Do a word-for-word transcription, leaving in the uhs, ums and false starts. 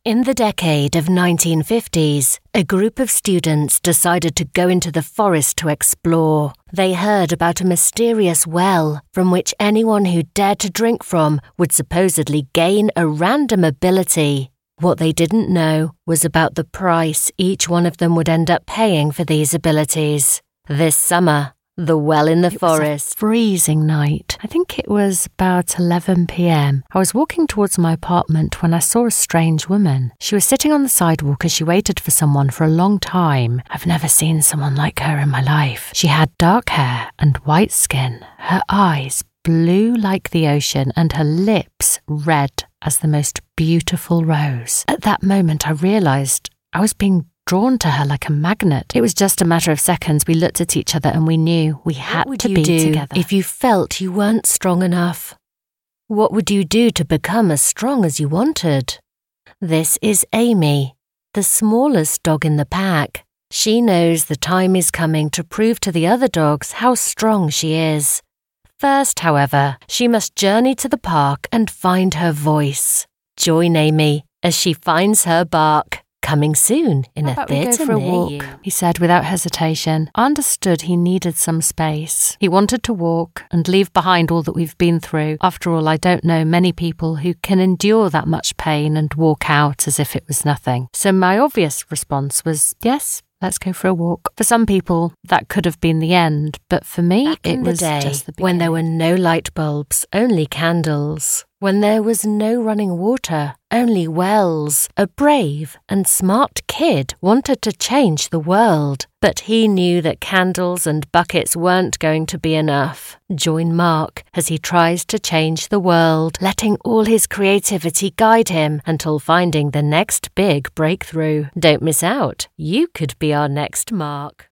In the decade of nineteen fifties, a group of students decided to go into the forest to explore. They heard about a mysterious well from which anyone who dared to drink from would supposedly gain a random ability. What they didn't know was about the price each one of them would end up paying for these abilities. This summer, the well in the It forest. was a freezing night. I think it was about eleven p.m. I was walking towards my apartment when I saw a strange woman. She was sitting on the sidewalk as she waited for someone for a long time. I've never seen someone like her in my life. She had dark hair and white skin, her eyes blue like the ocean, and her lips red as the most beautiful rose. At that moment, I realised I was being drawn to her like a magnet. It was just a matter of seconds. We looked at each other and we knew we had What would to you be do together. if you felt you weren't strong enough? What would you do to become as strong as you wanted? This is Amy, the smallest dog in the pack. She knows the time is coming to prove to the other dogs how strong she is. First, however, she must journey to the park and find her voice. Join Amy as she finds her bark. Coming soon in How a about we go theatre for a near walk? you. He said without hesitation. I understood he needed some space. He wanted to walk and leave behind all that we've been through. After all, I don't know many people who can endure that much pain and walk out as if it was nothing. So my obvious response was, yes, let's go for a walk. For some people, that could have been the end, but for me, Back it in the was day, just the when there beginning. were no light bulbs, only candles. When there was no running water, only wells. A brave and smart kid wanted to change the world, but he knew that candles and buckets weren't going to be enough. Join Mark as he tries to change the world, letting all his creativity guide him until finding the next big breakthrough. Don't miss out. You could be our next Mark.